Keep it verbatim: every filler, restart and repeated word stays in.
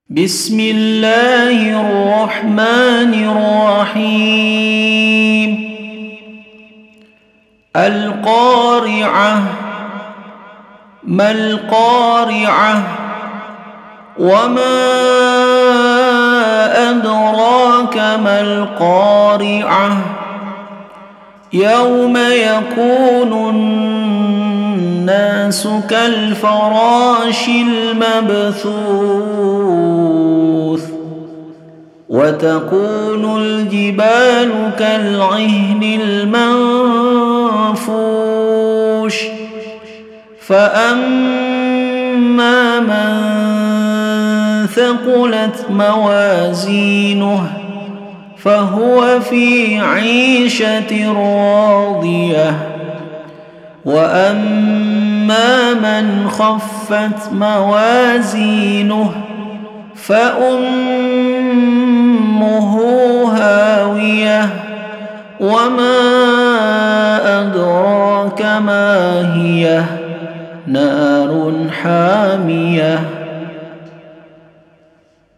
بسم الله الرحمن الرحيم القارعة ما القارعة وما أدراك ما القارعة يوم يكون الناس كالفراش المبثوث وتكون الجبال كالعهن المنفوش فأما من ثقلت موازينه فهو في عيشة راضية وأما من خفت موازينه فأمه هاوية وما أدراك ما هي نار حامية